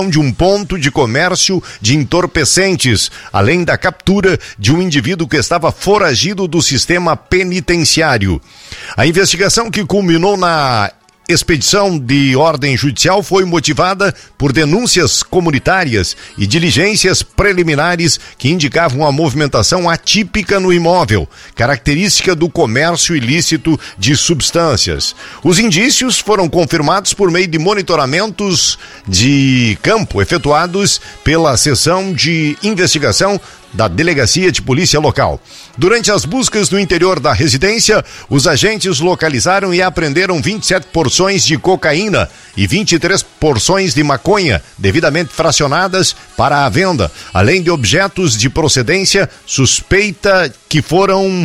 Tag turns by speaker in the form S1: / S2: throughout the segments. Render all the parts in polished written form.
S1: de um ponto de comércio de entorpecentes, além da captura de um indivíduo que estava foragido do sistema penitenciário. A investigação, que culminou na expedição de ordem judicial, foi motivada por denúncias comunitárias e diligências preliminares que indicavam a movimentação atípica no imóvel, característica do comércio ilícito de substâncias. Os indícios foram confirmados por meio de monitoramentos de campo efetuados pela seção de investigação da Delegacia de Polícia Local. Durante as buscas no interior da residência, os agentes localizaram e apreenderam 27 porções de cocaína e 23 porções de maconha, devidamente fracionadas para a venda, além de objetos de procedência suspeita que foram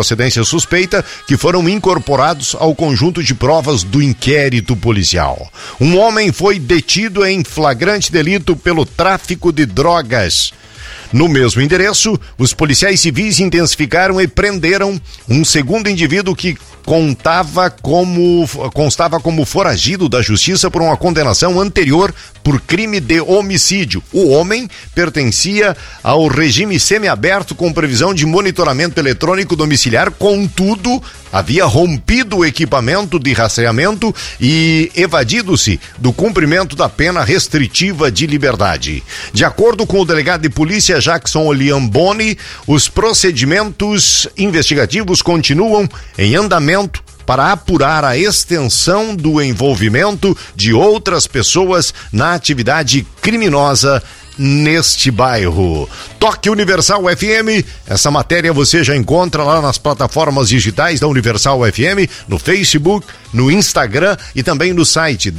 S1: incorporados ao conjunto de provas do inquérito policial. Um homem foi detido em flagrante delito pelo tráfico de drogas. No mesmo endereço, os policiais civis intensificaram e prenderam um segundo indivíduo que constava como foragido da justiça por uma condenação anterior por crime de homicídio. O homem pertencia ao regime semiaberto com previsão de monitoramento eletrônico domiciliar, contudo, havia rompido o equipamento de rastreamento e evadido-se do cumprimento da pena restritiva de liberdade. De acordo com o delegado de polícia Jackson Oliamboni, os procedimentos investigativos continuam em andamento para apurar a extensão do envolvimento de outras pessoas na atividade criminosa neste bairro. Toque Universal FM, essa matéria você já encontra lá nas plataformas digitais da Universal FM, no Facebook, no Instagram e também no site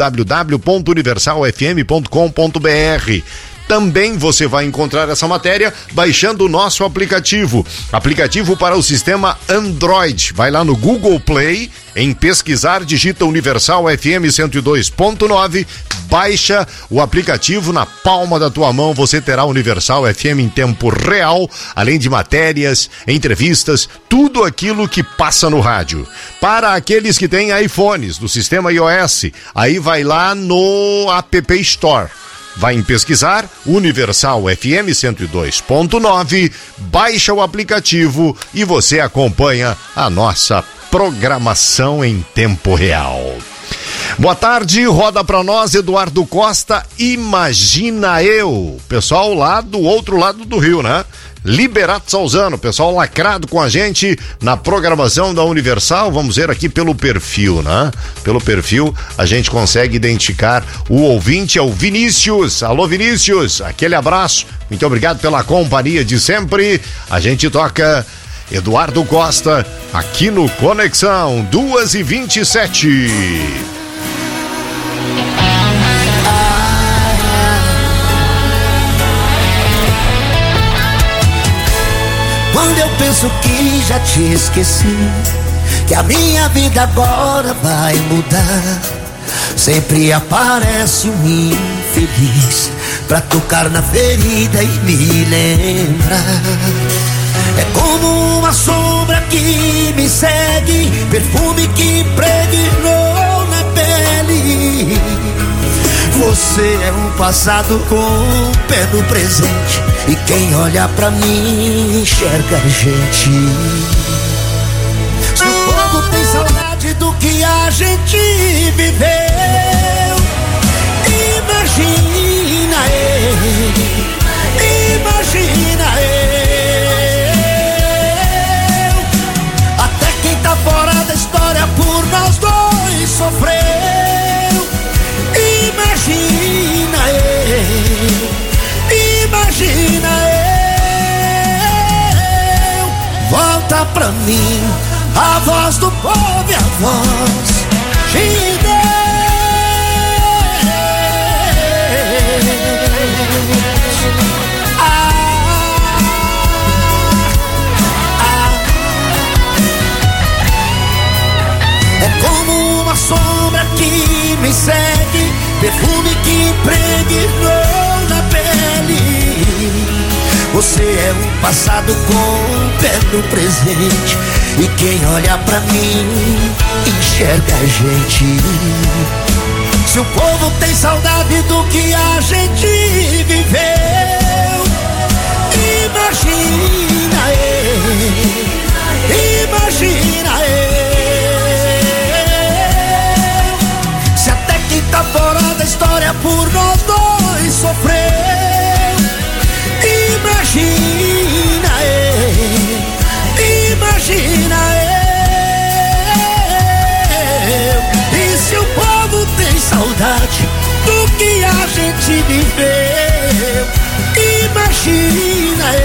S1: www.universalfm.com.br. Também você vai encontrar essa matéria baixando o nosso aplicativo para o sistema Android. Vai lá no Google Play, em pesquisar, digita Universal FM 102.9, baixa o aplicativo na palma da tua mão, você terá Universal FM em tempo real, além de matérias, entrevistas, tudo aquilo que passa no rádio. Para aqueles que têm iPhones do sistema iOS, aí vai lá no App Store. Vai em pesquisar Universal FM 102.9, baixa o aplicativo e você acompanha a nossa programação em tempo real. Boa tarde, roda pra nós Eduardo Costa, Imagina Eu. Pessoal lá do outro lado do rio, né? Liberato Salzano, pessoal lacrado com a gente na programação da Universal. Vamos ver aqui pelo perfil, né? Pelo perfil a gente consegue identificar o ouvinte, é o Vinícius. Alô, Vinícius, aquele abraço, muito obrigado pela companhia de sempre. A gente toca Eduardo Costa aqui no Conexão 2h27.
S2: Quando eu penso que já te esqueci, que a minha vida agora vai mudar, sempre aparece um infeliz pra tocar na ferida e me lembrar. É como uma sombra que me segue, perfume que impregnou na pele. Você é um passado com um pé no presente, e quem olha pra mim enxerga a gente. Se o povo tem saudade do que a gente viveu, imagina eu, imagina eu. Até quem tá fora da história por nós dois sofreu. Imagina eu, imagina eu. Volta pra mim a voz do povo e a voz de É como uma sombra que me segue, perfume que impregnou na pele. Você é um passado com um pé no presente, e quem olha pra mim enxerga a gente. Se se o povo tem saudade do que a gente viveu, imagina se até quem tá fora da história por nós dois sofreu. Imagina e se o povo tem saudade do que a gente viveu, imagina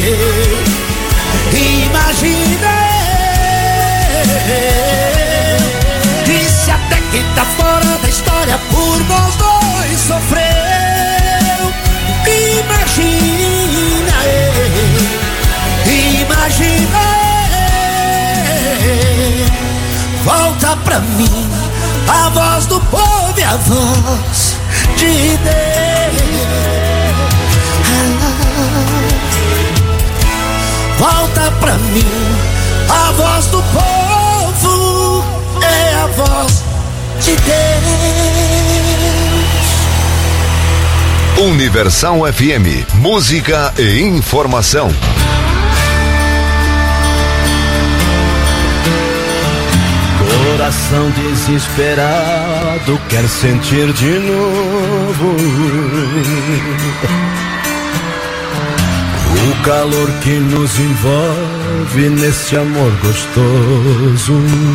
S2: e se até quem tá fora da história por nós dois sofreu, imagina volta pra mim a voz do povo e a voz de Deus. Volta pra mim a voz do povo, é a voz de Deus.
S3: Universal FM, música e informação.
S4: Coração desesperado quer sentir de novo o calor que nos envolve nesse amor gostoso.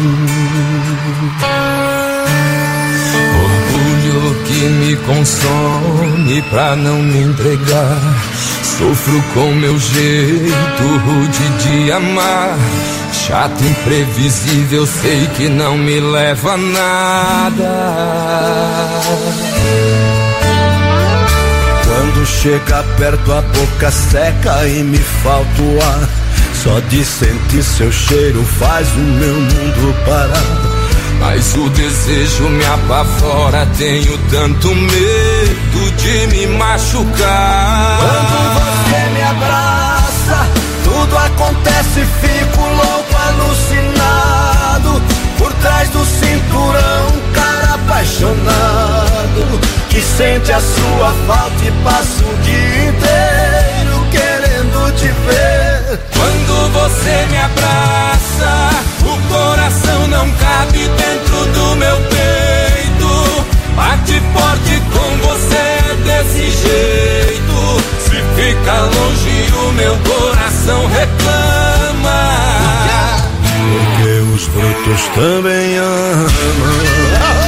S5: Orgulho que me consome pra não me entregar. Sofro com meu jeito rude de amar. Chato, imprevisível, sei que não me leva a nada.
S4: Quando chega perto a boca seca e me falta o ar. Só de sentir seu cheiro faz o meu mundo parar.
S5: Mas o desejo me apavora, tenho tanto medo de me machucar.
S4: Quando você me abraça, tudo acontece, fico louco, alucinado. Por trás do cinturão, um cara apaixonado que sente a sua falta e passa o dia inteiro querendo te ver.
S5: Quando você me abraça, o coração não cabe dentro do meu peito. Bate forte com você desse jeito. Se fica longe o meu coração reclama.
S4: Porque os brutos também amam.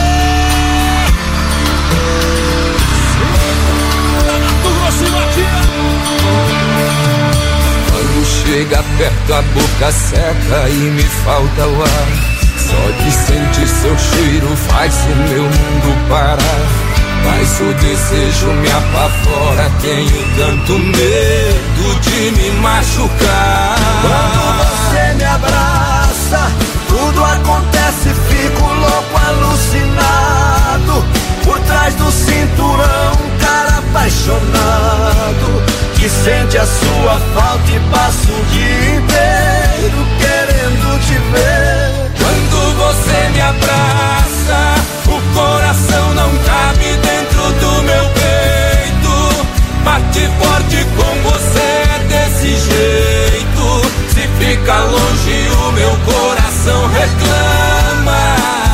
S5: Chega perto, a boca seca e me falta o ar. Só de sentir seu cheiro faz o meu mundo parar. Mas o desejo me apavora, tenho tanto medo de me machucar.
S4: Quando você me abraça, tudo acontece, fico louco, alucinado. Por trás do cinturão, um cara apaixonado que sente a sua falta e passa o dia inteiro querendo te ver.
S5: Quando você me abraça, o coração não cabe dentro do meu peito. Bate forte com você desse jeito. Se fica longe o meu coração reclama.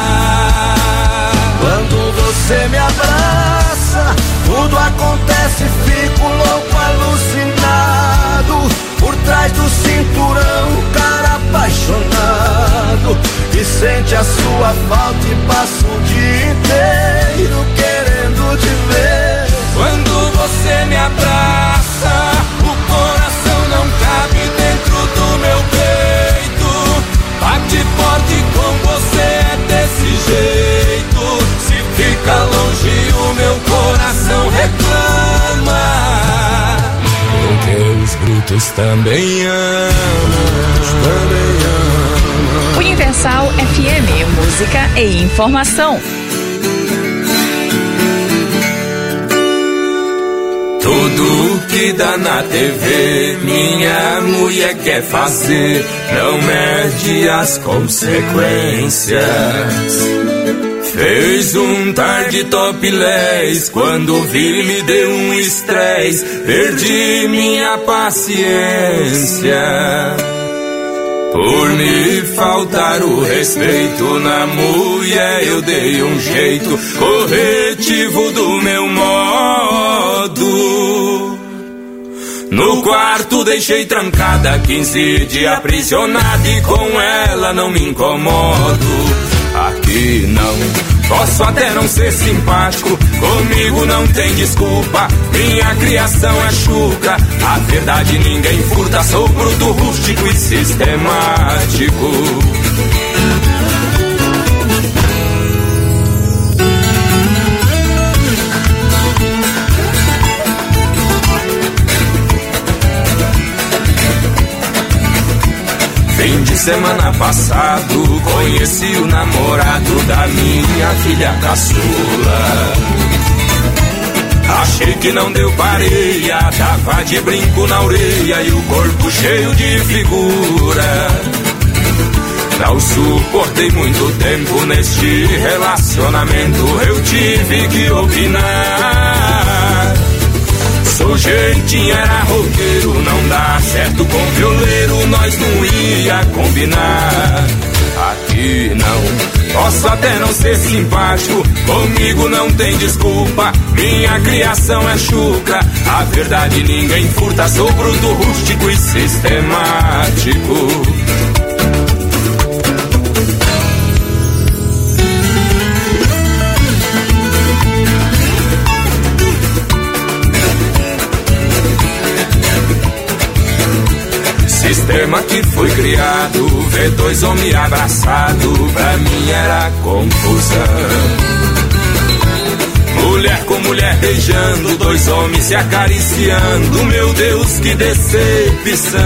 S4: Quando você me abraça, tudo acontece, fico louco, alucinado. Por trás do cinturão, um cara apaixonado que sente a sua falta e passa o dia inteiro querendo te ver.
S5: Quando você me abraça, o coração não cabe dentro do meu peito. Bate forte com você desse jeito. Se fica longe o meu coração reclama. Porque os brutos também amam.
S6: Universal FM, música e informação.
S5: Tudo que dá na TV, minha mulher quer fazer, não mede as consequências. Fez um tarde topless, quando vi me deu um estresse, perdi minha paciência. Por me faltar o respeito na mulher, eu dei um jeito corretivo do meu modo. No quarto deixei trancada, 15 dias aprisionada, e com ela não me incomodo. Aqui não, posso até não ser simpático, comigo não tem desculpa, minha criação é chucra, a verdade ninguém furta, sou bruto, rústico e sistemático. Fim de semana passado, conheci o namorado da minha filha caçula. Achei que não deu pareia, tava de brinco na orelha e o corpo cheio de figura. Não suportei muito tempo neste relacionamento, eu tive que opinar. Sujeitinho era roqueiro, não dá certo com violeiro, nós não ia combinar. Aqui não, posso até não ser simpático, comigo não tem desculpa, minha criação é chucra, a verdade ninguém furta, sou bruto, rústico e sistemático. Sistema que foi criado, ver dois homens abraçados, pra mim era confusão. Mulher com mulher beijando, dois homens se acariciando, meu Deus, que decepção.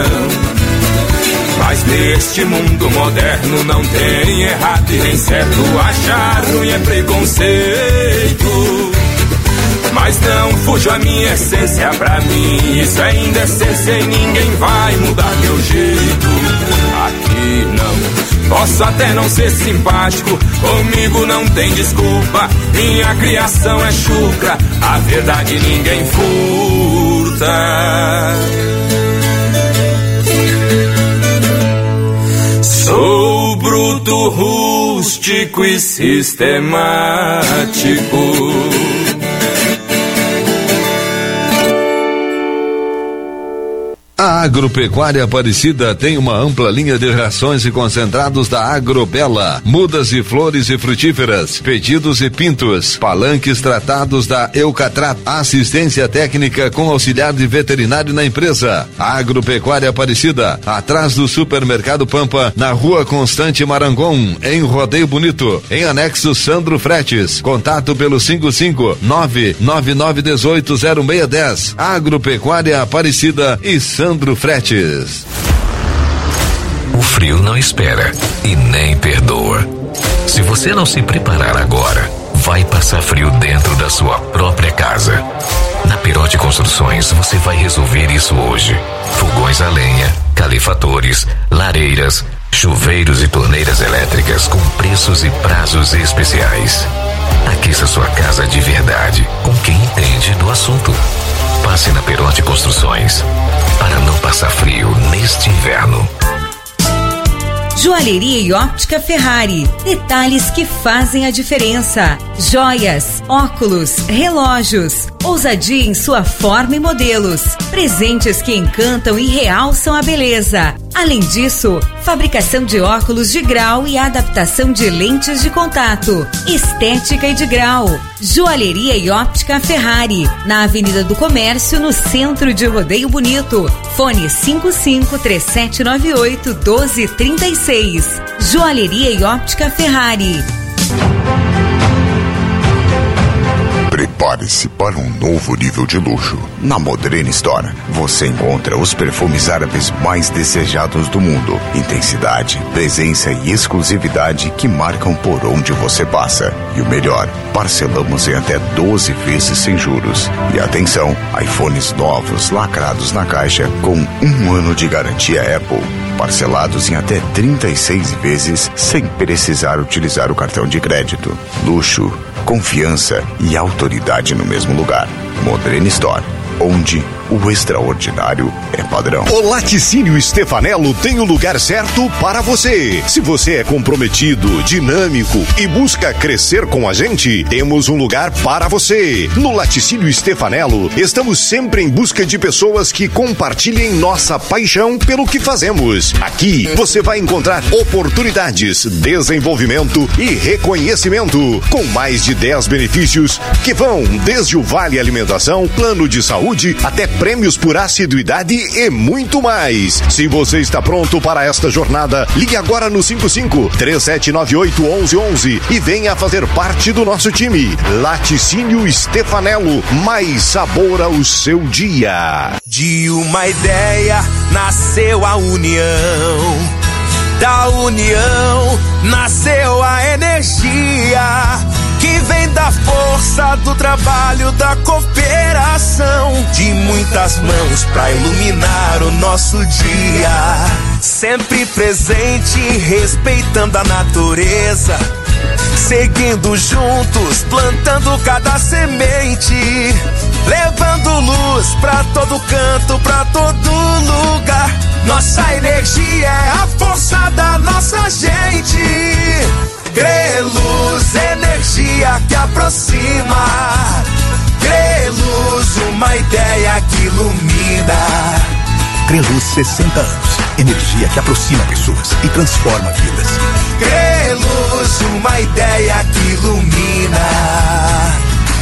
S5: Mas neste mundo moderno não tem errado e nem certo, achar ruim é preconceito. Mas não fujo a minha essência, pra mim isso é indecência e ninguém vai mudar meu jeito. Aqui não, posso até não ser simpático, comigo não tem desculpa, minha criação é chucra, a verdade ninguém furta. Sou bruto, rústico e sistemático.
S3: A Agropecuária Aparecida tem uma ampla linha de rações e concentrados da Agrobela, mudas e flores e frutíferas, pedidos e pintos, palanques tratados da Eucatrat, assistência técnica com auxiliar de veterinário na empresa. A Agropecuária Aparecida, atrás do Supermercado Pampa, na Rua Constante Marangon, em Rodeio Bonito, em anexo Sandro Fretes. Contato pelo 55999180610. Agropecuária Aparecida e Sandro Fretes.
S7: O frio não espera e nem perdoa. Se você não se preparar agora, vai passar frio dentro da sua própria casa. Na Pirote Construções você vai resolver isso hoje. Fogões a lenha, calefatores, lareiras, chuveiros e torneiras elétricas com preços e prazos especiais. Aqueça sua casa de verdade com quem entende do assunto. Passe na Pirote Construções para não passar frio neste inverno.
S8: Joalheria e óptica Ferrari. Detalhes que fazem a diferença. Joias, óculos, relógios. Ousadia em sua forma e modelos. Presentes que encantam e realçam a beleza. Além disso, fabricação de óculos de grau e adaptação de lentes de contato. Estética e de grau. Joalheria e óptica Ferrari. Na Avenida do Comércio, no centro de Rodeio Bonito. Fone 55-3798-1236. Joalheria e óptica Ferrari.
S9: Prepare-se para um novo nível de luxo. Na Modern Store, você encontra os perfumes árabes mais desejados do mundo. Intensidade, presença e exclusividade que marcam por onde você passa. E o melhor, parcelamos em até 12 vezes sem juros. E atenção, iPhones novos lacrados na caixa com 1 ano de garantia Apple. parcelados em até 36 vezes sem precisar utilizar o cartão de crédito. Luxo, confiança e autoridade no mesmo lugar. Modrene Store, onde o extraordinário é padrão.
S1: O Laticínio Stefanello tem o lugar certo para você. Se você é comprometido, dinâmico e busca crescer com a gente, temos um lugar para você. No Laticínio Stefanello, estamos sempre em busca de pessoas que compartilhem nossa paixão pelo que fazemos. Aqui, você vai encontrar oportunidades, desenvolvimento e reconhecimento, com mais de 10 benefícios que vão desde o Vale Alimentação, plano de saúde, até prêmios por assiduidade e muito mais. Se você está pronto para esta jornada, ligue agora no 55-3798-1111 e venha fazer parte do nosso time. Laticínio Stefanello, mais sabor ao seu dia.
S4: De uma ideia nasceu a união, da união nasceu a energia que vem da força do trabalho, da cooperação, de muitas mãos pra iluminar o nosso dia. Sempre presente, respeitando a natureza, seguindo juntos, plantando cada semente, levando luz pra todo canto, pra todo lugar. Nossa energia é a força da nossa gente. Greluz, energia que aproxima. Greluz, uma ideia que ilumina.
S10: Greluz, 60 anos. Energia que aproxima pessoas e transforma vidas.
S4: Greluz, uma ideia que ilumina.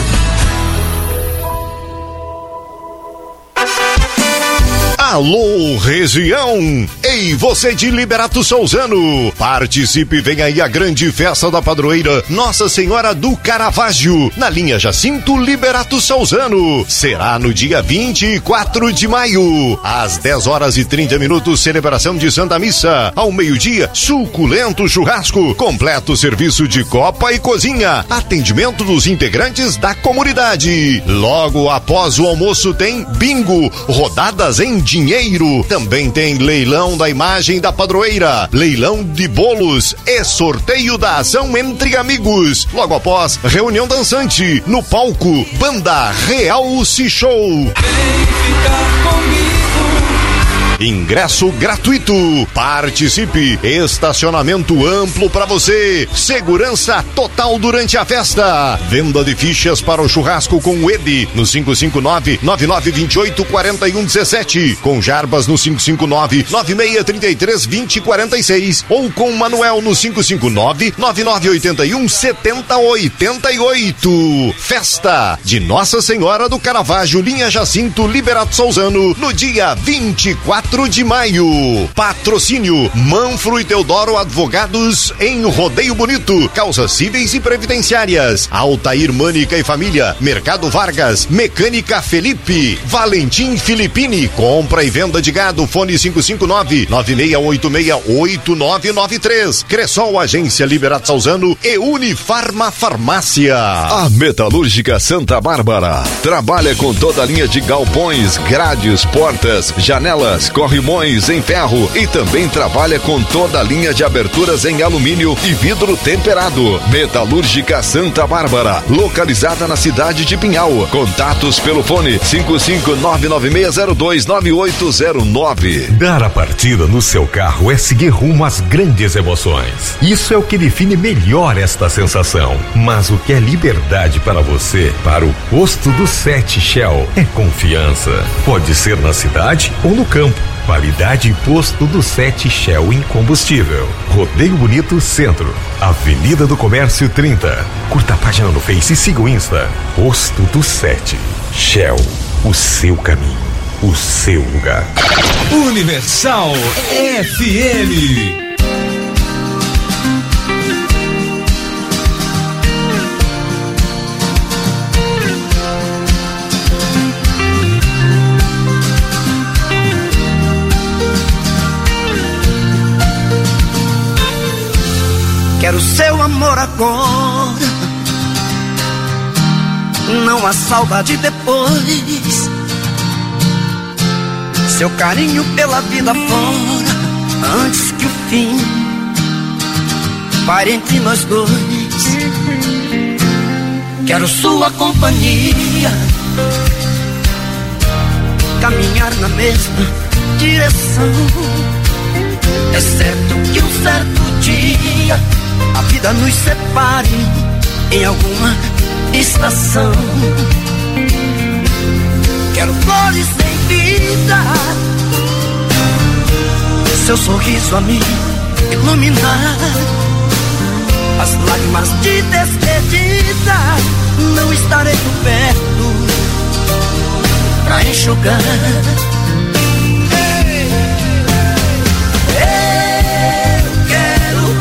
S1: Alô, região! Ei, você de Liberato Souzano! Participe e venha aí a grande festa da padroeira Nossa Senhora do Caravaggio, na linha Jacinto Liberato Souzano. Será no dia 24 de maio, às 10h30, celebração de Santa Missa. Ao meio-dia, suculento churrasco, completo serviço de copa e cozinha, atendimento dos integrantes da comunidade. Logo após o almoço tem bingo, rodadas em dinheiro. Também tem leilão da imagem da padroeira, leilão de bolos e sorteio da ação entre amigos. Logo após, reunião dançante no palco, Banda Realce Show.
S5: Vem ficar comigo.
S1: Ingresso gratuito. Participe. Estacionamento amplo para você. Segurança total durante a festa. Venda de fichas para o churrasco com o Edi no 559-9928-4117. Com Jarbas no 559-9633-2046. Ou com Manuel no 559-9981-7088. Festa de Nossa Senhora do Caravaggio, linha Jacinto Liberato Souzano, no dia 24 de maio. Patrocínio Manfro e Teodoro Advogados em Rodeio Bonito, causas cíveis e previdenciárias. Altair Mânica e Família, Mercado Vargas, Mecânica Felipe, Valentim Filipini, compra e venda de gado, fone 559-9686-8993. Cressol, Agência Liberato Souzano e Unifarma Farmácia.
S3: A Metalúrgica Santa Bárbara trabalha com toda a linha de galpões, grades, portas, janelas, corrimões em ferro e também trabalha com toda a linha de aberturas em alumínio e vidro temperado. Metalúrgica Santa Bárbara, localizada na cidade de Pinhal. Contatos pelo fone 55996029809.
S11: Dar a partida no seu carro é seguir rumo às grandes emoções. Isso é o que define melhor esta sensação. Mas o que é liberdade para você, para o Posto do 7 Shell, é confiança. Pode ser na cidade ou no campo. Qualidade Posto do 7 Shell em combustível. Rodeio Bonito Centro, Avenida do Comércio 30. Curta a página no Face e siga o Insta. Posto do 7 Shell, o seu caminho, o seu lugar.
S5: Universal FM.
S2: Quero seu amor agora, não há saudade depois. Seu carinho pela vida fora, antes que o fim pare entre nós dois. Quero sua companhia, caminhar na mesma direção, exceto que um certo dia a vida nos separe em alguma estação. Quero flores em vida, seu sorriso a me iluminar, as lágrimas de despedida não estarei por perto pra enxugar. Eu quero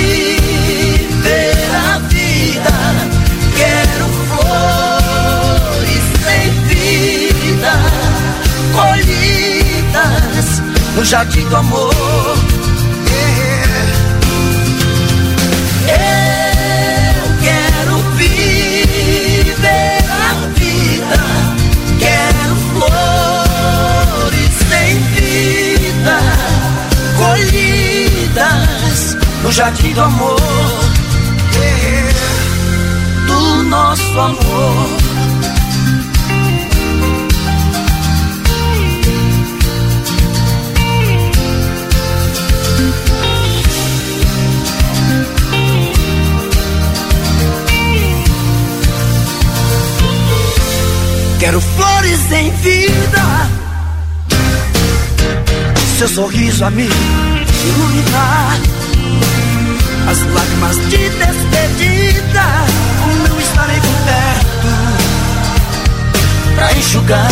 S2: viver a vida, quero flores sem vida, colhidas no jardim do amor. Eu quero viver a vida, quero flores sem vida, colhidas no jardim do amor, do nosso amor. Quero flores em vida, seu sorriso a me iluminar, as lágrimas de despedida não estarei por perto pra enxugar.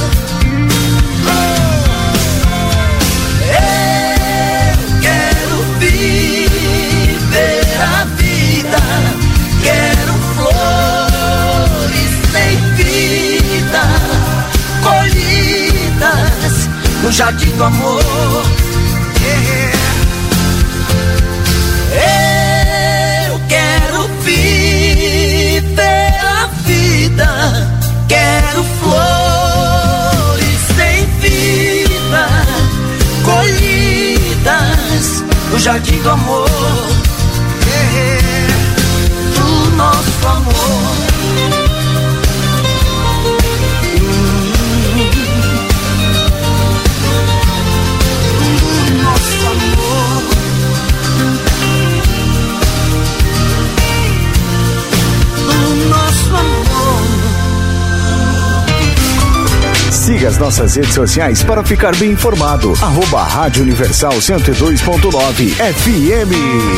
S2: Eu quero viver a vida, quero flores sem vida, colhidas no jardim do amor. Eu quero viver a vida, quero flores sem vida, colhidas no jardim do amor, do nosso amor.
S12: Siga as nossas redes sociais para ficar bem informado. @Rádio Universal 102.9 FM.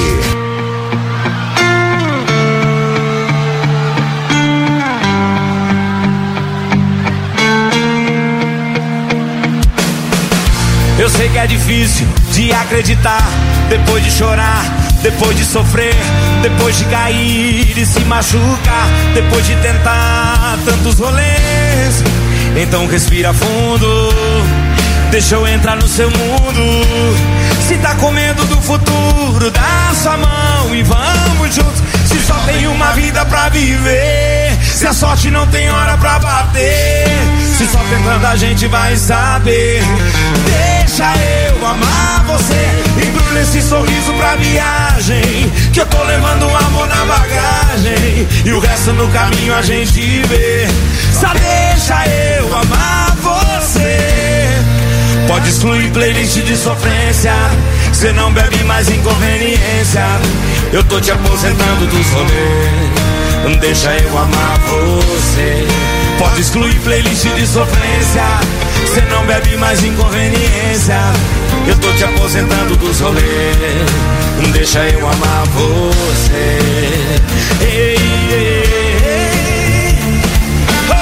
S5: Eu sei que é difícil de acreditar, depois de chorar, depois de sofrer, depois de cair e se machucar, depois de tentar tantos rolês. Então respira fundo, deixa eu entrar no seu mundo. Se tá com medo do futuro, dá sua mão e vamos juntos. Se só tem uma vida pra viver, se a sorte não tem hora pra bater, se só tentando a gente vai saber. Deixa eu amar você, embrulha esse sorriso pra viagem, que eu tô levando o amor na bagagem, e o resto no caminho a gente vê. Só deixa eu amar você. Pode excluir playlist de sofrência, cê não bebe mais inconveniência, eu tô te aposentando dos rolês. Deixa eu amar você. Pode excluir playlist de sofrência, cê não bebe mais inconveniência, eu tô te aposentando dos rolês. Deixa eu amar você. Ei, ei, ei. Oh.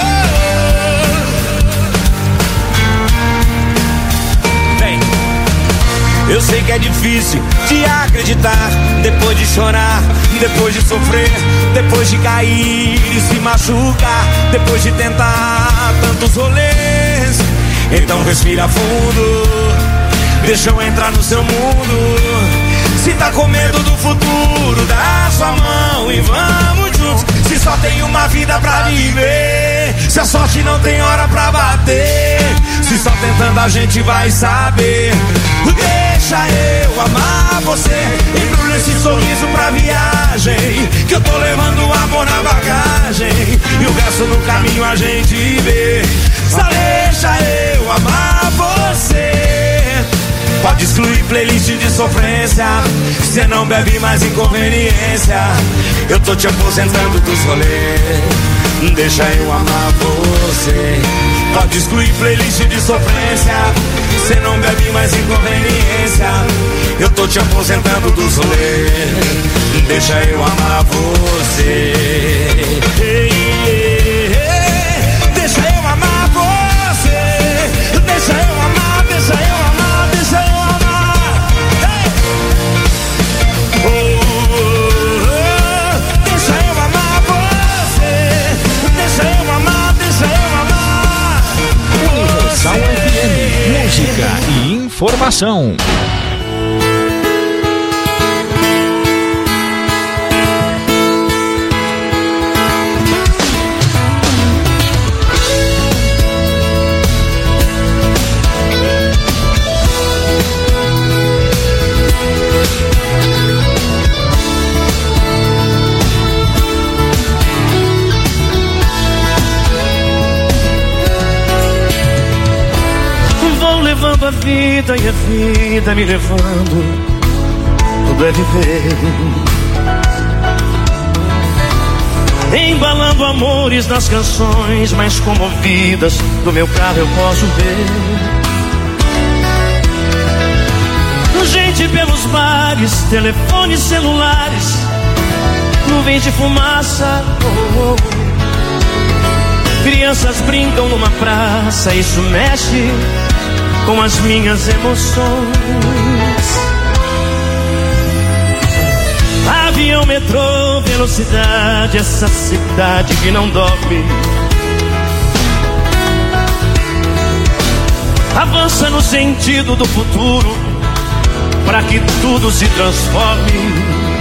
S5: Bem, eu sei que é difícil de acreditar, depois de chorar, depois de sofrer, depois de cair e se machucar, depois de tentar tantos rolês. Então respira fundo, deixa eu entrar no seu mundo. Se tá com medo do futuro, dá sua mão e vamos juntos. Se só tem uma vida pra viver, se a sorte não tem hora pra bater, Se só tentando a gente vai saber. Deixa eu amar você. Embrulha esse sorriso pra viagem, que eu tô levando amor na bagagem, e o resto no caminho a gente vê. Só deixa eu amar você. Pode excluir playlist de sofrência, cê não bebe mais inconveniência. Eu tô te aposentando dos rolês. Deixa eu amar você. Pode excluir playlist de sofrência, cê não bebe mais inconveniência. Eu tô te aposentando dos rolês. Deixa eu amar você. Deixa eu amar você. Deixa eu amar, deixa eu amar, deixa eu amar. Deixa eu amar você. Deixa eu amar, deixa eu amar.
S13: Universal FM, música e informação.
S14: Levando a vida e a vida me levando, tudo é viver. Embalando amores nas canções mais comovidas do meu carro eu posso ver. Gente pelos bares, telefones celulares, nuvens de fumaça, oh, oh. Crianças brincam numa praça, isso mexe com as minhas emoções. Avião, metrô, velocidade, essa cidade que não dorme avança no sentido do futuro, para que tudo se transforme.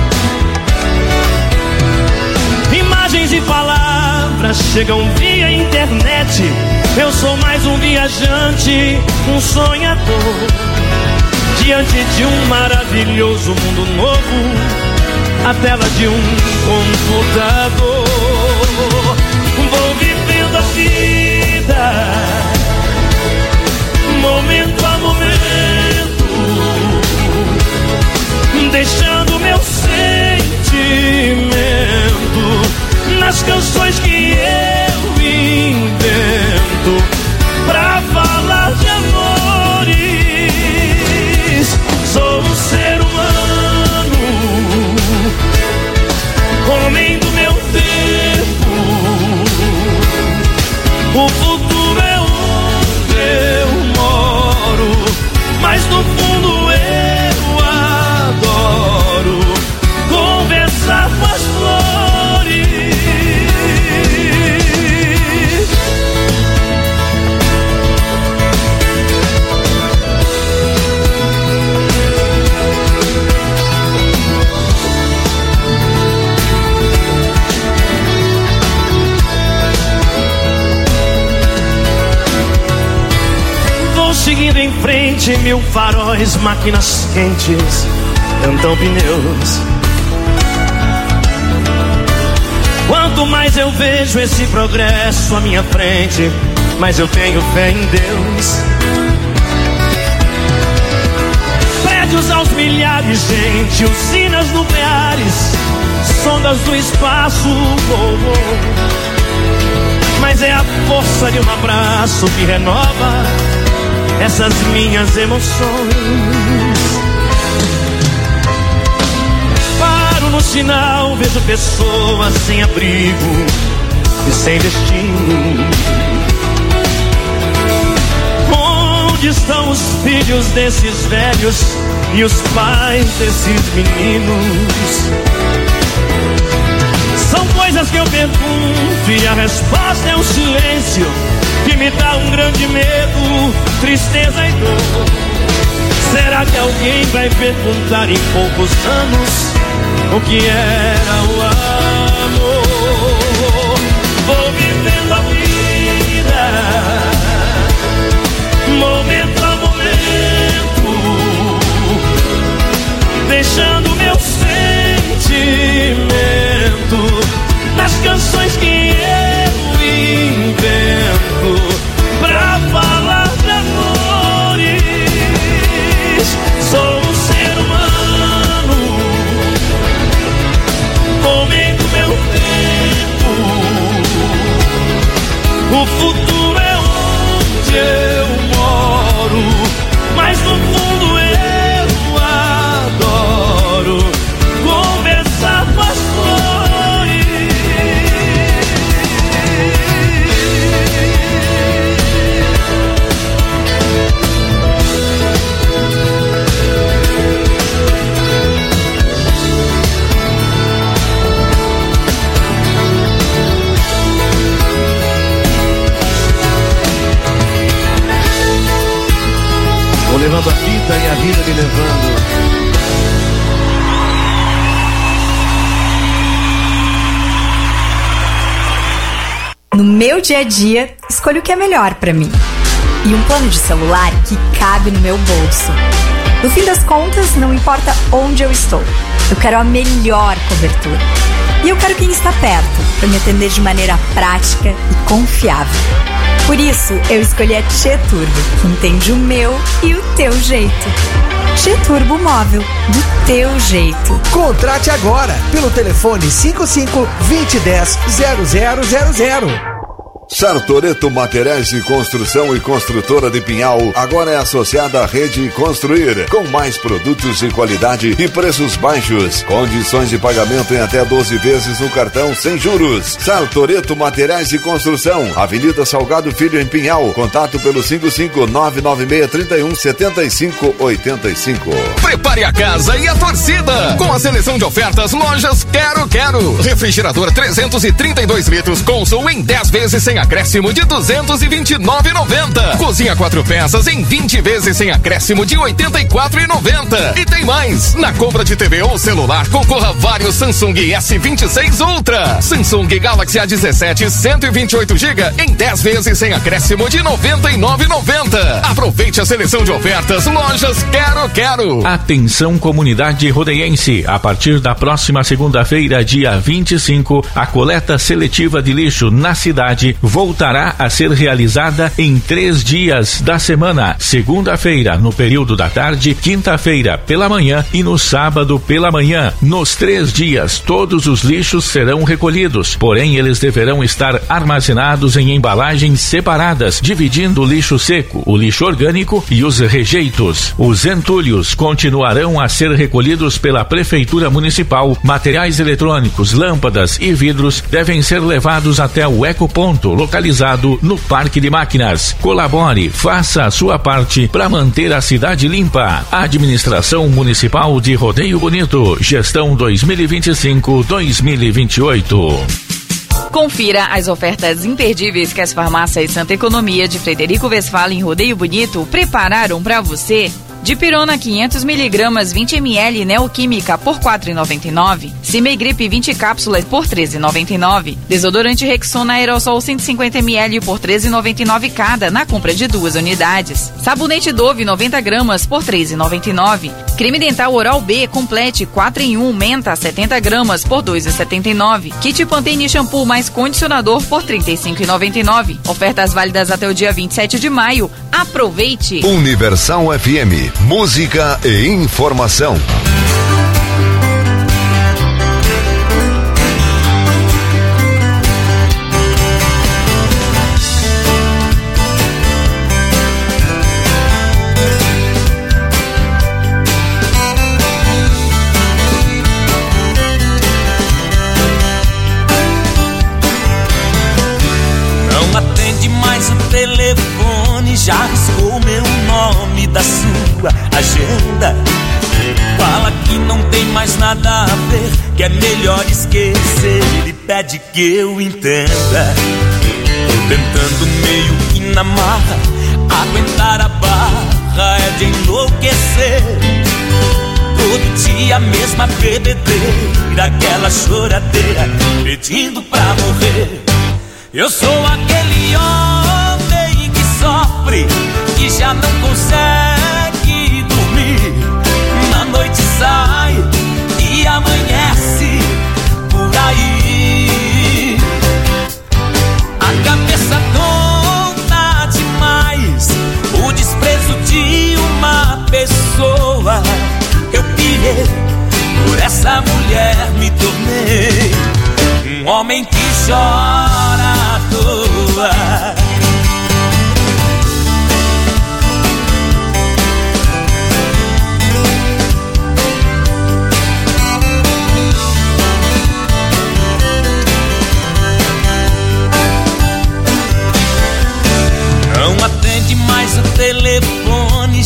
S14: Imagens e palavras chegam via internet. Eu sou mais um viajante, um sonhador, diante de um maravilhoso mundo novo, a tela de um computador. Vou vivendo a vida, momento a momento, deixando meu sentimento nas canções que eu invento pra falar de amores. Sou um ser humano, homem do meu tempo. O futuro é onde eu moro, mas no fundo eu adoro conversar com as flores. Seguindo em frente, mil faróis, máquinas quentes, cantam pneus. Quanto mais eu vejo esse progresso à minha frente, mais eu tenho fé em Deus. Prédios aos milhares, gente, usinas nucleares, sondas do espaço, oh, oh. Mas é a força de um abraço que renova essas minhas emoções. Paro no sinal, vejo pessoas sem abrigo e sem destino. Onde estão os filhos desses velhos e os pais desses meninos? São coisas que eu pergunto e a resposta é um silêncio que me dá um grande medo, tristeza e dor. Será que alguém vai perguntar em poucos anos o que era o amor? Vou vivendo a vida, onde eu moro, mas no fundo eu adoro conversar com as flores.
S15: Vou levando a vida e a vida me levando.
S16: No meu dia a dia, escolho o que é melhor pra mim. E um plano de celular que cabe no meu bolso. No fim das contas, não importa onde eu estou. Eu quero a melhor cobertura. E eu quero quem está perto, para me atender de maneira prática e confiável. Por isso, eu escolhi a Tchê Turbo, que entende o meu e o teu jeito. Tchê Turbo Móvel, do teu jeito.
S17: Contrate agora, pelo telefone 55 2010 0000.
S3: Sartoreto Materiais de Construção e Construtora de Pinhal agora é associada à Rede Construir, com mais produtos de qualidade e preços baixos. Condições de pagamento em até 12 vezes no cartão sem juros. Sartoreto Materiais de Construção, Avenida Salgado Filho em Pinhal. Contato pelo 55996317585.
S18: Prepare a casa e a torcida com a seleção de ofertas Lojas Quero Quero. Refrigerador 332 litros Consul em 10 vezes sem acréscimo de R$ 229,90. Cozinha 4 peças em 20 vezes sem acréscimo de R$ 84,90. E tem mais! Na compra de TV ou celular, concorra a vários Samsung S26 Ultra. Samsung Galaxy A17 128 GB em 10 vezes sem acréscimo de R$ 99,90. Aproveite a seleção de ofertas Lojas Quero Quero.
S13: Atenção, comunidade rodeiense. A partir da próxima segunda-feira, dia 25, a coleta seletiva de lixo na cidade voltará a ser realizada em 3 dias da semana: segunda-feira no período da tarde, quinta-feira pela manhã e no sábado pela manhã. Nos 3 dias, todos os lixos serão recolhidos, porém eles deverão estar armazenados em embalagens separadas, dividindo o lixo seco, o lixo orgânico e os rejeitos. Os entulhos continuarão a ser recolhidos pela Prefeitura Municipal. Materiais eletrônicos, lâmpadas e vidros devem ser levados até o ecoponto, localizado no Parque de Máquinas. Colabore, faça a sua parte para manter a cidade limpa. Administração Municipal de Rodeio Bonito, gestão 2025-2028.
S6: Confira as ofertas imperdíveis que as farmácias Santa Economia de Frederico Westphalen em Rodeio Bonito prepararam para você. Dipirona 500mg 20ml Neoquímica por R$ 4,99. Cimegripe 20 cápsulas por R$ 13,99. Desodorante Rexona Aerosol 150ml por R$ 13,99 cada na compra de 2 unidades. Sabonete Dove 90 gramas por R$ 13,99. Creme dental Oral B Complete 4 em 1 Menta 70 gramas por R$ 2,79. Kit Pantene Shampoo mais condicionador por R$ 35,99. Ofertas válidas até o dia 27 de maio. Aproveite!
S3: Universal FM, música e informação.
S14: Não atende mais o telefone, já riscou meu nome da sua agenda. Fala que não tem mais nada a ver, que é melhor esquecer e pede que eu entenda. Tô tentando meio que na marra, aguentar a barra é de enlouquecer. Todo dia a mesma bebedeira, aquela choradeira, pedindo pra morrer. Eu sou aquele homem que sofre, que já não consegue dormir. Na noite sai e amanhece por aí. A cabeça tonta demais, o desprezo de uma pessoa. Eu pirei, por essa mulher me tornei um homem que chora à toa.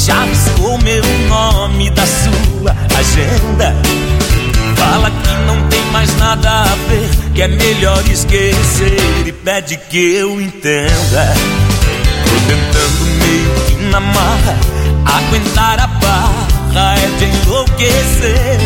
S14: já riscou meu nome da sua agenda. Fala que não tem mais nada a ver, que é melhor esquecer e pede que eu entenda. Tô tentando meio que na marra aguentar a barra, é de enlouquecer.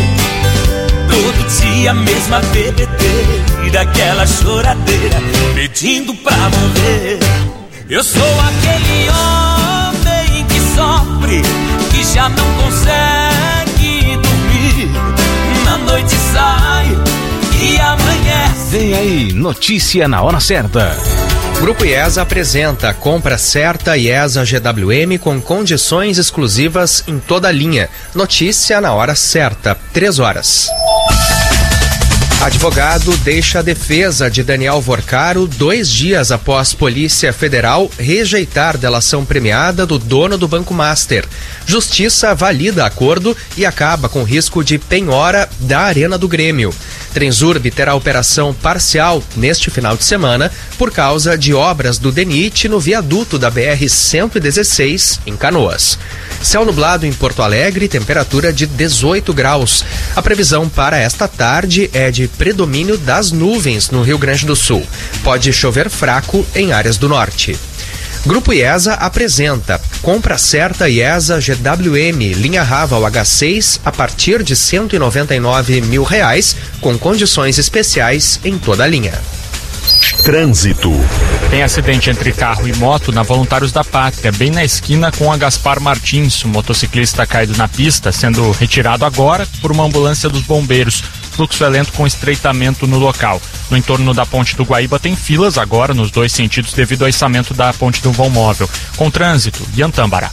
S14: Todo dia a mesma bebedeira, aquela choradeira, pedindo pra morrer. Eu sou aquele homem que sofre, que já não consegue dormir. Na noite sai e amanhece.
S19: Vem aí, notícia na hora certa. Grupo IESA apresenta compra certa IESA GWM com condições exclusivas em toda a linha. Notícia na hora certa, 3 horas. Advogado deixa a defesa de Daniel Vorcaro 2 dias após Polícia Federal rejeitar delação premiada do dono do Banco Master. Justiça valida acordo e acaba com risco de penhora da Arena do Grêmio. Transurb terá operação parcial neste final de semana por causa de obras do DENIT no viaduto da BR-116 em Canoas. Céu nublado em Porto Alegre, temperatura de 18 graus. A previsão para esta tarde é de predomínio das nuvens no Rio Grande do Sul. Pode chover fraco em áreas do norte. Grupo IESA apresenta compra certa IESA GWM linha Raval H6 a partir de R$199 mil, com condições especiais em toda a linha.
S20: Trânsito.
S21: Tem acidente entre carro e moto na Voluntários da Pátria, bem na esquina com a Gaspar Martins. O motociclista caído na pista, sendo retirado agora por uma ambulância dos bombeiros. Fluxo é lento com estreitamento no local. No entorno da Ponte do Guaíba tem filas agora nos 2 sentidos devido ao içamento da Ponte do Vão Móvel. Com trânsito, Iantâmbara.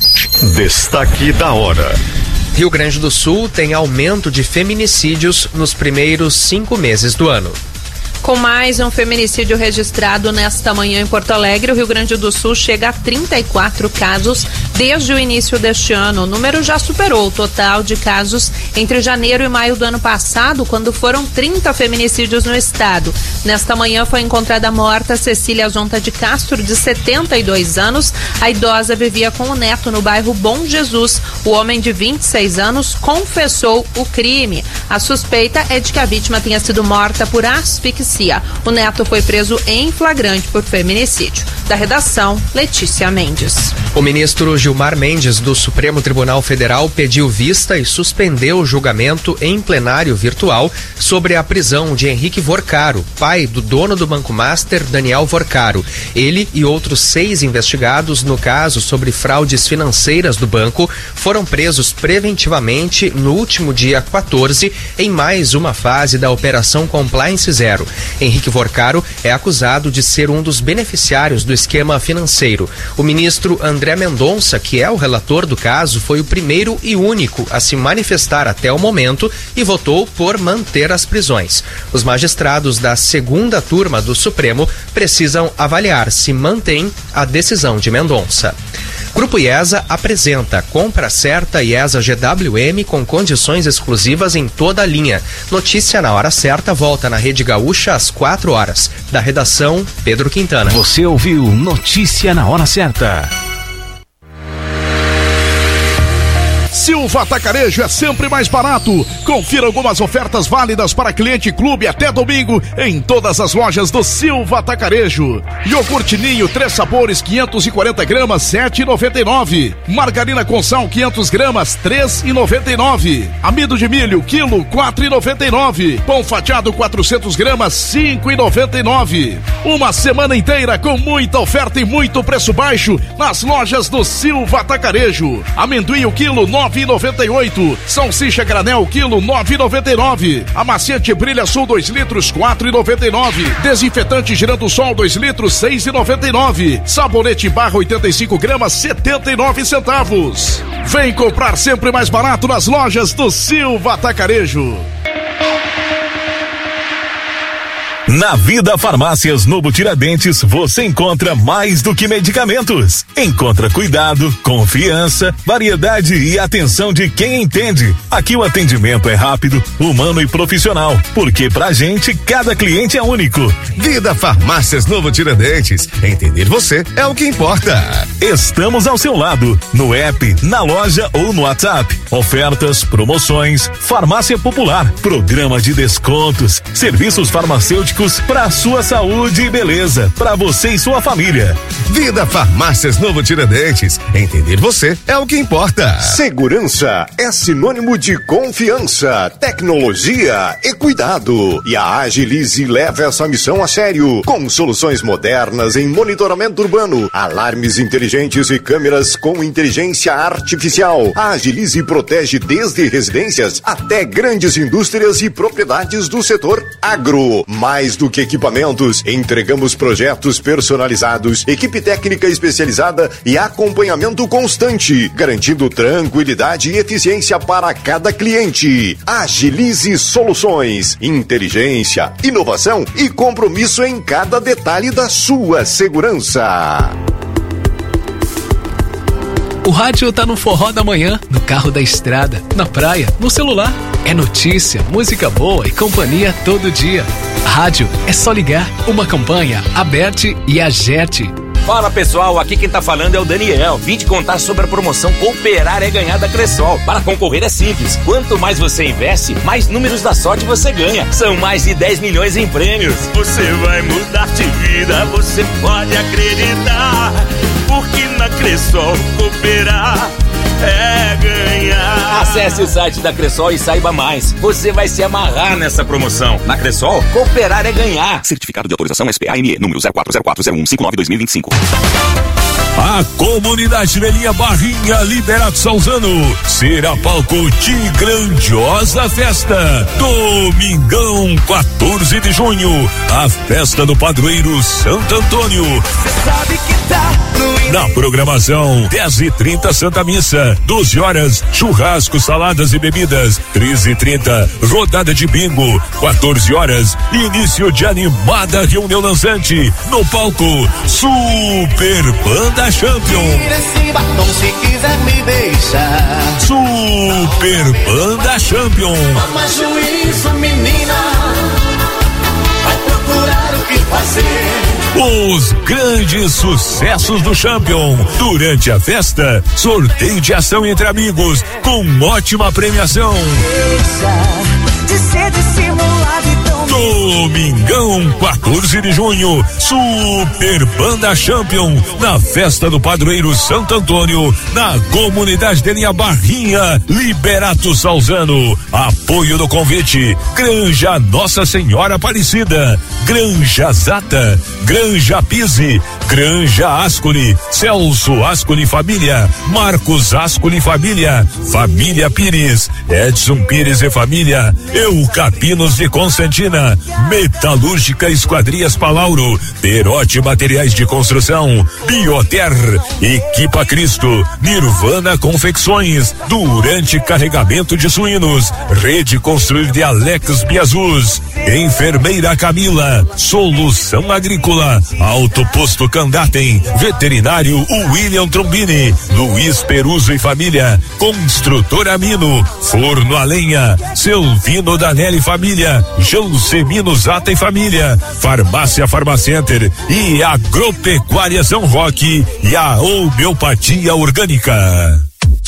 S20: Destaque da hora.
S19: Rio Grande do Sul tem aumento de feminicídios nos primeiros 5 meses do ano.
S22: Com mais um feminicídio registrado nesta manhã em Porto Alegre, o Rio Grande do Sul chega a 34 casos desde o início deste ano. O número já superou o total de casos entre janeiro e maio do ano passado, quando foram 30 feminicídios no estado. Nesta manhã foi encontrada morta Cecília Zonta de Castro, de 72 anos. A idosa vivia com o neto no bairro Bom Jesus. O homem de 26 anos confessou o crime. A suspeita é de que a vítima tenha sido morta por asfixia. O neto foi preso em flagrante por feminicídio. Da redação, Letícia Mendes.
S19: O ministro Gilmar Mendes, do Supremo Tribunal Federal, pediu vista e suspendeu o julgamento em plenário virtual sobre a prisão de Henrique Vorcaro, pai do dono do Banco Master, Daniel Vorcaro. Ele e outros 6 investigados no caso sobre fraudes financeiras do banco foram presos preventivamente no último dia 14 em mais uma fase da Operação Compliance Zero. Henrique Vorcaro é acusado de ser um dos beneficiários do esquema financeiro. O ministro André Mendonça, que é o relator do caso, foi o primeiro e único a se manifestar até o momento e votou por manter as prisões. Os magistrados da 2ª turma do Supremo precisam avaliar se mantém a decisão de Mendonça. Grupo IESA apresenta compra certa IESA GWM com condições exclusivas em toda a linha. Notícia na hora certa volta na Rede Gaúcha às 4 horas. Da redação, Pedro Quintana. Você ouviu Notícia na hora certa.
S23: Silva Atacarejo é sempre mais barato. Confira algumas ofertas válidas para cliente clube até domingo em todas as lojas do Silva Atacarejo. Iogurte Ninho 3 sabores 540 gramas 7,99. Margarina com sal 500 gramas 3,99. Amido de milho quilo 4,99. Pão fatiado 400 gramas 5,99. Uma semana inteira com muita oferta e muito preço baixo nas lojas do Silva Atacarejo. Amendoim o quilo 9,98. Salsicha granel quilo 9,99. Amaciante Brilha Sul 2 litros 4,99. Desinfetante Girando Sol 2 litros 6,99. Sabonete barra 85 gramas 79 centavos. Vem comprar sempre mais barato nas lojas do Silva Atacarejo.
S18: Na Vida Farmácias Novo Tiradentes você encontra mais do que medicamentos.
S7: encontra cuidado, confiança, variedade e atenção de quem entende. Aqui o atendimento é rápido, humano e profissional, porque pra gente cada cliente é único.
S8: Vida Farmácias Novo Tiradentes. Entender você é o que importa.
S7: Estamos ao seu lado, no app, na loja ou no WhatsApp. Ofertas, promoções, farmácia popular, programa de descontos, serviços farmacêuticos para sua saúde e beleza, para você e sua família.
S8: Vida Farmácias Novo Tiradentes. Entender você é o que importa.
S1: Segurança é sinônimo de confiança, tecnologia e cuidado. E a Agilize leva essa missão a sério, com soluções modernas em monitoramento urbano, alarmes inteligentes e câmeras com inteligência artificial. A Agilize protege desde residências até grandes indústrias e propriedades do setor agro. Mais do que equipamentos, entregamos projetos personalizados, equipe técnica especializada e acompanhamento constante, garantindo tranquilidade e eficiência para cada cliente. Agilize Soluções, inteligência, inovação e compromisso em cada detalhe da sua segurança.
S9: O rádio tá no forró da manhã, no carro da estrada, na praia, no celular. É notícia, música boa e companhia todo dia. Rádio é só ligar. Uma campanha Aberte e Agerte.
S24: Fala pessoal, aqui quem tá falando é o Daniel. Vim te contar sobre a promoção Cooperar é Ganhar da Cressol. Para concorrer é simples. Quanto mais você investe, mais números da sorte você ganha. São mais de 10 milhões em prêmios.
S14: Você vai mudar de vida, você pode acreditar. Porque na Cressol cooperar é ganhar.
S24: Acesse o site da Cressol e saiba mais. Você vai se amarrar nessa promoção. Na Cressol, cooperar é ganhar.
S25: Certificado de autorização SPA-ME, número 04040159-2025.
S7: A comunidade velhinha Barrinha Liberato Salzano será palco de grandiosa festa. Domingão, 14 de junho, a festa do padroeiro Santo Antônio.
S14: Cê sabe que tá
S7: na programação, 10h30 Santa Missa, 12 horas churrasco, saladas e bebidas, 13h30 rodada de bingo, 14 horas início de animada reunião dançante no palco Super Banda Champion.
S14: Tira esse batom se quiser me deixar.
S7: Super Banda Champion.
S14: Toma juízo, menina. Vai procurar o que fazer.
S7: Os grandes sucessos do Champion. Durante a festa, sorteio de ação entre amigos com ótima premiação.
S14: Deixa de ser dissimulado e tão
S7: Domingão, 14 de junho, Super Banda Champion, na festa do padroeiro Santo Antônio, na comunidade de Linha Barrinha, Liberato Salzano. Apoio do convite, Granja Nossa Senhora Aparecida, Granja Zata, Granja Pise, Granja Ascoli, Celso Ascoli Família, Marcos Ascoli Família, Família Pires, Edson Pires e Família, Eucapinos de Constantina, Metalúrgica Esquadrias Palauro, Perote Materiais de Construção, Bioter, Equipa Cristo, Nirvana Confecções, Durante Carregamento de Suínos, Rede Construir de Alex Biazus, Enfermeira Camila, Solução Agrícola, Alto Posto Candatem, Veterinário William Trombini, Luiz Peruso e Família, Construtora Mino, Forno a Lenha, Selvino Danelli Família, Jansemino Zata e Família, Farmácia Farmacenter e Agropecuária São Roque e a Homeopatia Orgânica.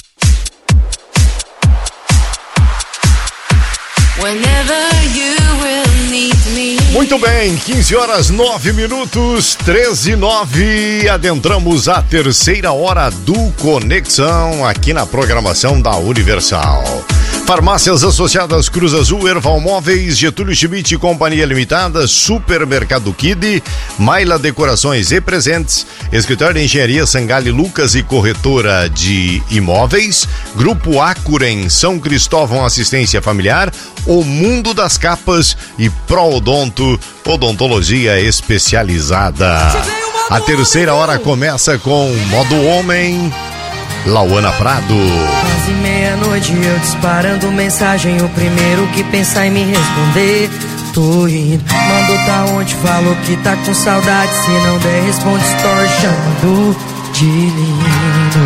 S1: Muito bem, 15 horas 9 minutos, 13:09. Adentramos a terceira hora do Conexão aqui na programação da Universal. Farmácias Associadas Cruz Azul, Erval Móveis, Getúlio Schmidt e Companhia Limitada, Supermercado Kid, Maila Decorações e Presentes, Escritório de Engenharia Sangali Lucas e Corretora de Imóveis, Grupo Acuren, São Cristóvão Assistência Familiar, O Mundo das Capas e Proodonto, Odontologia Especializada. A terceira hora começa com Modo Homem, Lauana Prado.
S26: Quase meia-noite eu disparando mensagem, o primeiro que pensar em me responder. Tô indo, mandou tá onde, falou que tá com saudade, se não der responde story chamando de lindo.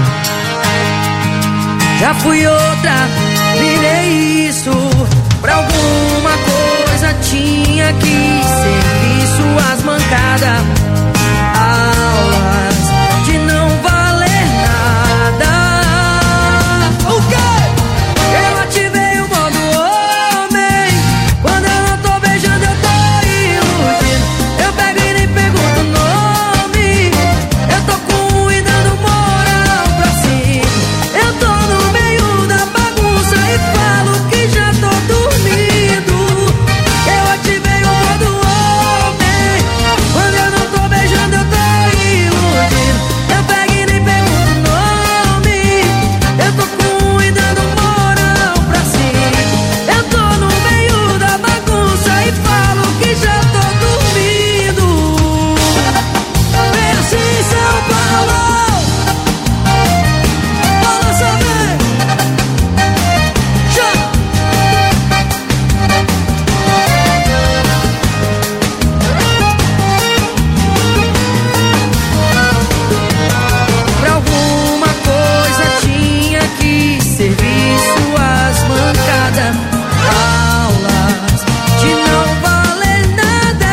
S26: Já fui outra, virei isso. Pra alguma coisa tinha que servir suas mancadas. Aulas de não valer nada. O quê? Eu ativei o modo homem. Quando eu não tô beijando eu tô iludindo. Eu pego e nem pergunto o nome. Eu tô com um e dando moral pra cima. Eu tô no meio da bagunça e falo que já tô dormindo. Eu ativei o modo homem. Quando eu não tô beijando eu tô iludindo. Eu pego e nem pergunto o nome. Eu tô com um e dando moral pra cima. Eu tô no meio da bagunça e falo que já tô dormindo. Pense em São Paulo. Balança bem. Já. Pra alguma coisa tinha que servir suas mancadas. Aulas de não valer nada.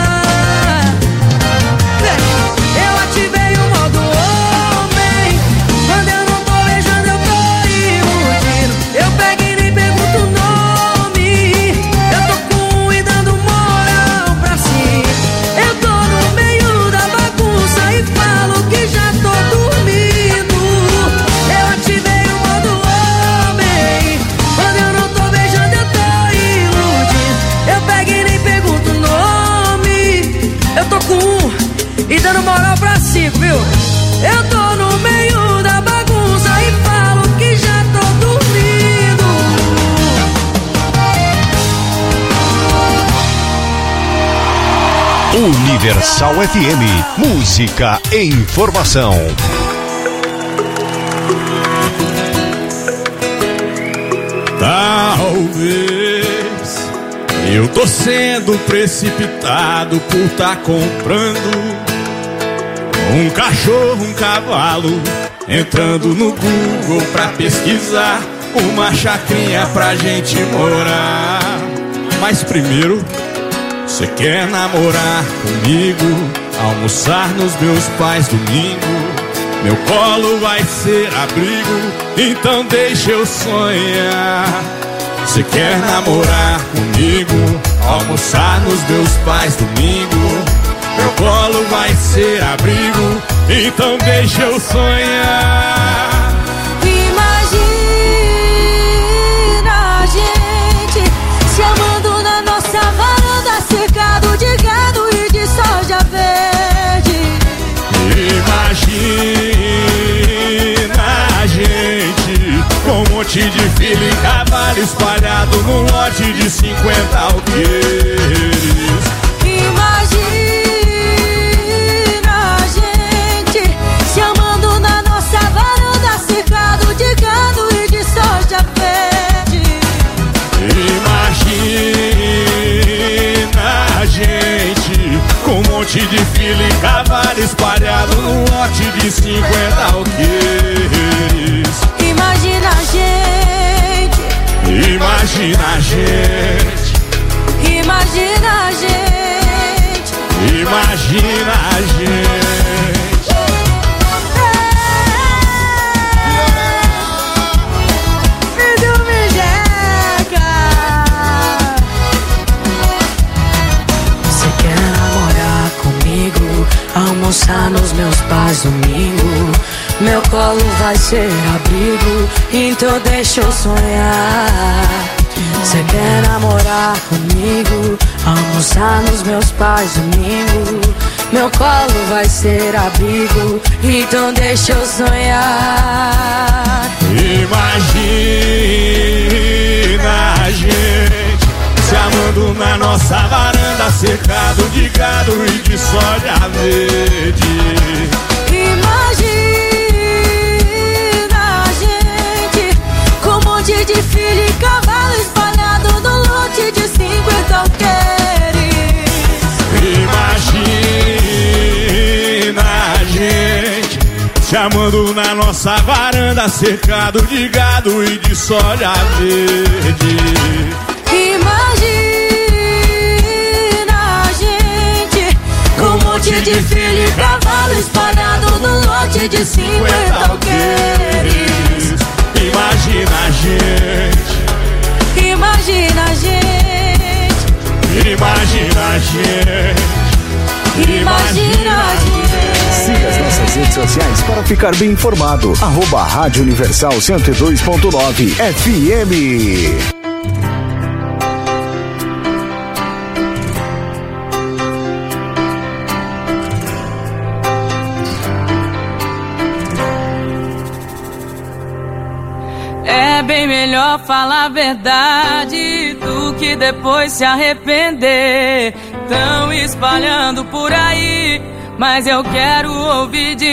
S26: Eu ativei o modo homem. Quando eu não tô beijando eu tô iludindo. Eu pego e nem pergunto o nome. Eu tô com um e dando moral pra cima. Eu tô no meio da bagunça e falo que já tô dormindo. Eu ativei o modo homem. Quando eu não tô beijando eu tô iludindo. Eu pego e nem pergunto o nome. Eu tô com um e dando moral pra cinco, viu? Eu tô no meio da bagunça e falo que já tô dormindo.
S1: Universal FM, música e informação.
S14: Talvez eu tô sendo precipitado por tá comprando um cachorro, um cavalo, entrando no Google pra pesquisar uma chacrinha pra gente morar. Mas primeiro, você quer namorar comigo, almoçar nos meus pais domingo? Meu colo vai ser abrigo, então deixa eu sonhar. Você quer namorar comigo, almoçar nos meus pais domingo? Meu colo vai ser abrigo, então deixa eu sonhar.
S26: Imagina a gente se amando na nossa varanda, cercado de gado e de soja verde.
S14: Imagina a gente com um monte de filho e cavalo espalhado num lote de 50 alqueires.
S26: Imagina a gente se amando na nossa varanda, cercado de gado e de soja verde.
S14: Imagina a gente com um monte de filho e cavalo espalhado num lote de 50 alqueires.
S26: Imagina a gente.
S14: Imagina a gente.
S26: Imagina a gente.
S14: Imagina a gente.
S26: Filho Mijeca. Você quer namorar comigo, almoçar nos meus pais domingo? Meu colo vai ser abrigo, então deixa eu sonhar. Você quer namorar comigo, almoçar nos meus pais domingo? Meu colo vai ser abrigo, então deixa eu sonhar.
S14: Imagina a gente se amando na nossa varanda, cercado de gado e de soja verde.
S26: Imagina a gente com um monte de filho e cavalo espalhado no lote de 50 alqueires.
S14: Imagina a gente Chamando na nossa varanda, cercado de gado e de soja verde.
S26: Imagina a gente com um monte de filho e cavalo espalhado no lote de 50 alqueires.
S14: Imagina a gente.
S26: Imagina a gente.
S14: Imagina a gente.
S26: Imagina a gente.
S2: Siga as nossas redes sociais para ficar bem informado. @Rádio Universal 102.9 FM.
S26: É bem melhor falar a verdade do que depois se arrepender. Tão espalhando por aí, mas eu quero ouvir de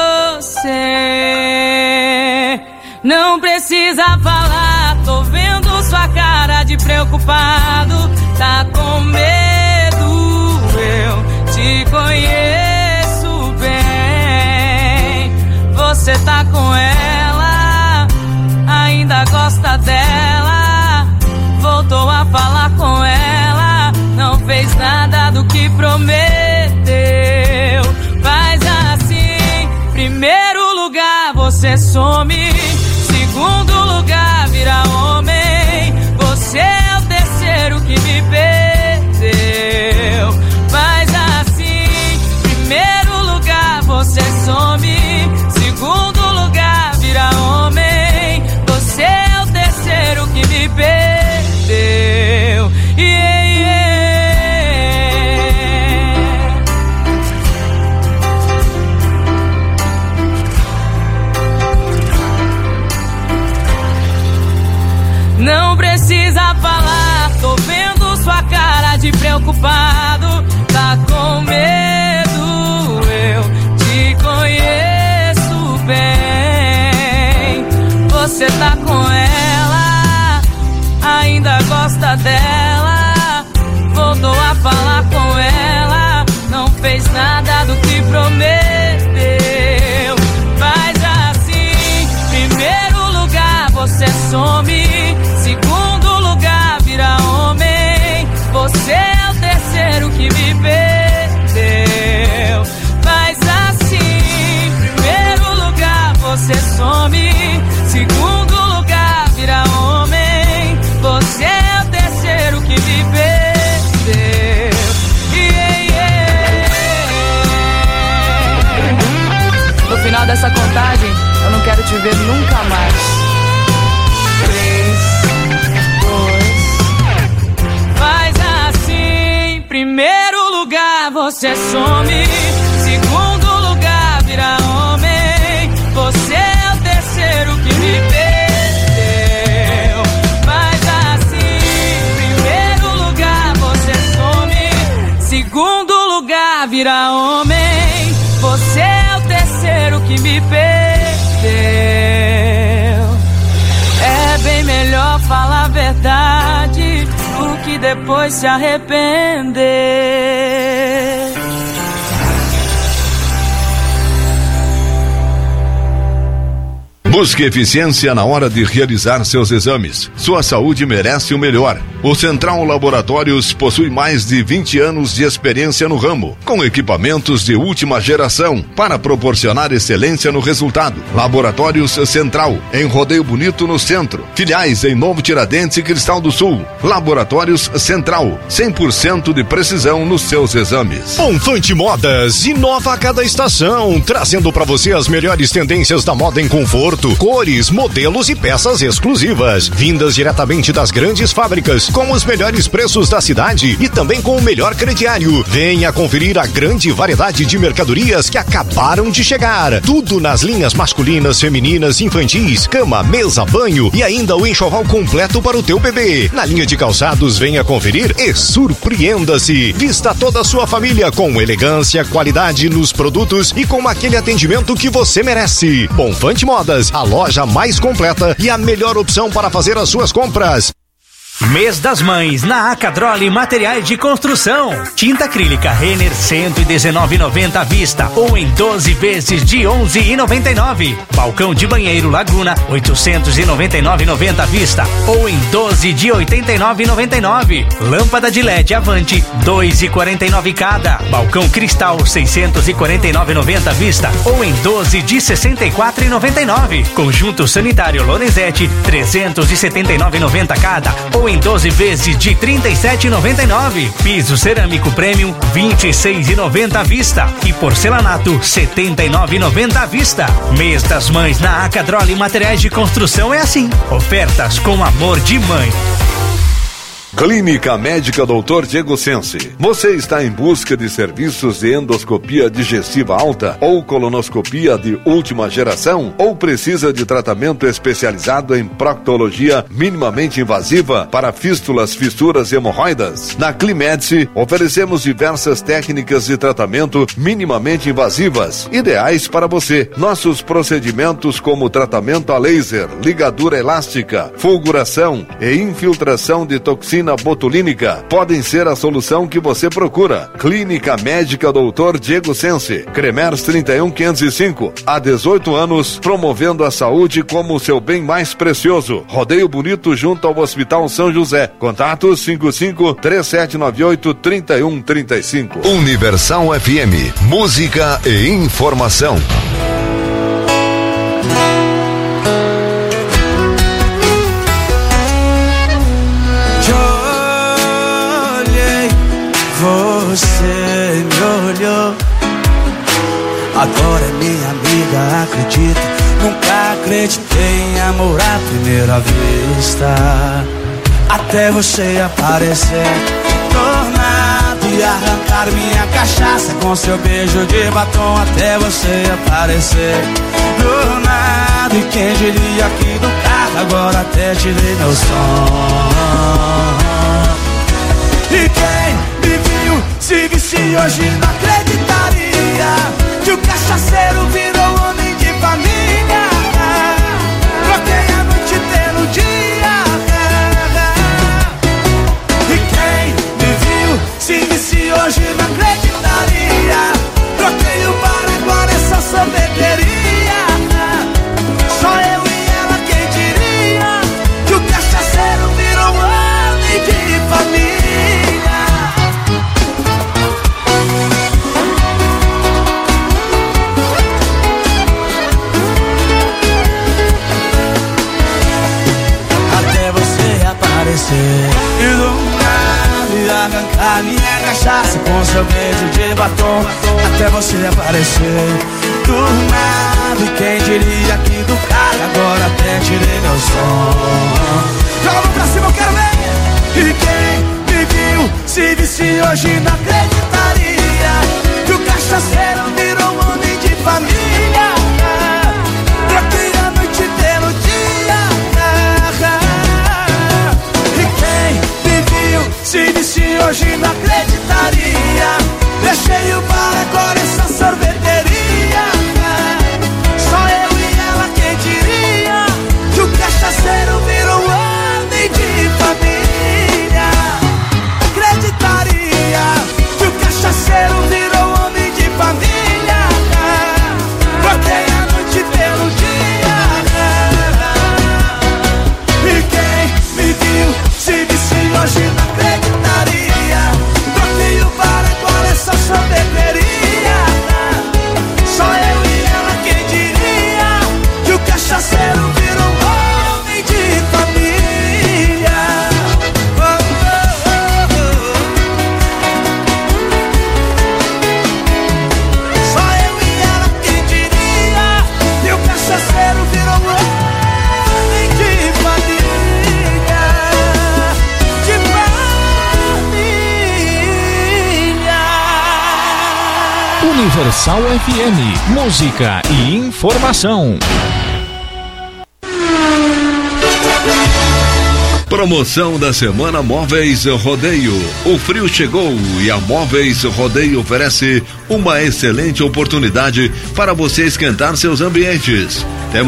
S26: você. Não precisa falar, tô vendo sua cara de preocupado. Tá com medo, eu te conheço bem. Você tá com ela, ainda gosta dela. Voltou a falar com ela, não fez nada do que prometeu. Faz assim, primeiro lugar você some, segundo lugar vira homem. Você é o terceiro que me perdeu. Faz assim, primeiro lugar você some, segundo lugar vira homem. Você é o terceiro que me perdeu. Não precisa falar, tô vendo sua cara de preocupado. Tá com medo, eu te conheço bem. Você tá com ela, ainda gosta dela. Voltou a falar com ela, não fez nada do que prometeu. Faz assim, primeiro lugar você some, segundo lugar vira homem. Você é o terceiro que me perdeu. Faz assim, primeiro lugar você some, segundo lugar vira homem. Você é o terceiro que me perdeu. No final dessa contagem, eu não quero te ver nunca mais. 3, 2. Faz assim, primeiro lugar você some, segundo lugar vira homem. Você é o terceiro que me perdeu. Faz assim, primeiro lugar você some, segundo lugar vira homem. Você é o terceiro que me perdeu. É bem melhor falar a verdade do que depois se arrepender.
S3: Busque eficiência na hora de realizar seus exames. Sua saúde merece o melhor. O Central Laboratórios possui mais de 20 anos de experiência no ramo, com equipamentos de última geração, para proporcionar excelência no resultado. Laboratórios Central, em Rodeio Bonito, no centro. Filiais em Novo Tiradentes e Cristal do Sul. Laboratórios Central, 100% de precisão nos seus exames.
S1: Bonfante Modas inova a cada estação, trazendo para você as melhores tendências da moda em conforto, cores, modelos e peças exclusivas, vindas diretamente das grandes fábricas, com os melhores preços da cidade e também com o melhor crediário. Venha conferir a grande variedade de mercadorias que acabaram de chegar. Tudo nas linhas masculinas, femininas, infantis, cama, mesa, banho e ainda o enxoval completo para o teu bebê. Na linha de calçados, venha conferir e surpreenda-se. Vista toda a sua família com elegância, qualidade nos produtos e com aquele atendimento que você merece. Bonfante Modas, a loja mais completa e a melhor opção para fazer as suas compras.
S4: Mês das Mães na Acadrole Materiais de Construção. Tinta acrílica Renner 119,90 à vista ou em 12 vezes de 11,99. Balcão de banheiro Laguna 899,90 à vista ou em 12 de 89,99. Lâmpada de LED Avante 2,49 cada. Balcão Cristal 649,90 à vista ou em 12 de 64,99. Conjunto sanitário Lorenzetti 379,90 cada ou em 12 vezes de 37,99. Piso cerâmico premium 26,90 à vista e porcelanato 79,90 à vista. Mês das Mães na Acadrole Materiais de Construção é assim. Ofertas com amor de mãe.
S3: Clínica Médica Dr. Diego Sense. Você está em busca de serviços de endoscopia digestiva alta ou colonoscopia de última geração? Ou precisa de tratamento especializado em proctologia minimamente invasiva para fístulas, fissuras e hemorroidas? Na Climedice, oferecemos diversas técnicas de tratamento minimamente invasivas, ideais para você. Nossos procedimentos como tratamento a laser, ligadura elástica, fulguração e infiltração de toxina botulínica podem ser a solução que você procura. Clínica Médica Dr. Diego Sense, Cremers 31505, há 18 anos, promovendo a saúde como o seu bem mais precioso. Rodeio Bonito junto ao Hospital São José. Contatos 55-3798-3135.
S20: Universal FM, música e informação.
S26: Você me olhou, agora é minha amiga, acredita. Nunca acreditei em amor à primeira vista, até você aparecer tornado e arrancar minha cachaça com seu beijo de batom. Até você aparecer do nada, e quem diria aqui do carro agora até tirei meu som. E quem me viu se visse hoje não acreditaria que o cachaceiro virou homem de família. Troquei a noite pelo dia. E quem me viu se visse hoje não acreditaria. Troquei o bar, agora é só sorveteria. Só eu e ela, quem diria que o cachaceiro virou homem de família. E do nada arrancar minha cachaça com seu beijo de batom. Até você aparecer do nada, e quem diria que do carro agora até tirei meu som. Joga a mão pra cima, eu quero ver. E quem me viu se visse hoje não acreditaria que o cachaceiro virou um homem de família. Troquei a noite pelo dia. Se disse hoje não acreditaria. Deixei o bar, agora essa sorveteria. Só eu e ela, quem diria que o cachaceiro virou homem de família. Acreditaria que o cachaceiro virou homem de família. Troquei a noite pelo dia. E quem me viu se disse hoje não acreditaria. Troquei o bar, agora é só sorveteria. Só eu e ela, quem diria que o cachaceiro virou homem de família. Oh, oh, oh, oh. Só eu e ela, quem diria que o cachaceiro virou homem de família.
S13: Universal FM, música e informação.
S3: Promoção da Semana Móveis Rodeio. O frio chegou e a Móveis Rodeio oferece uma excelente oportunidade para você esquentar seus ambientes.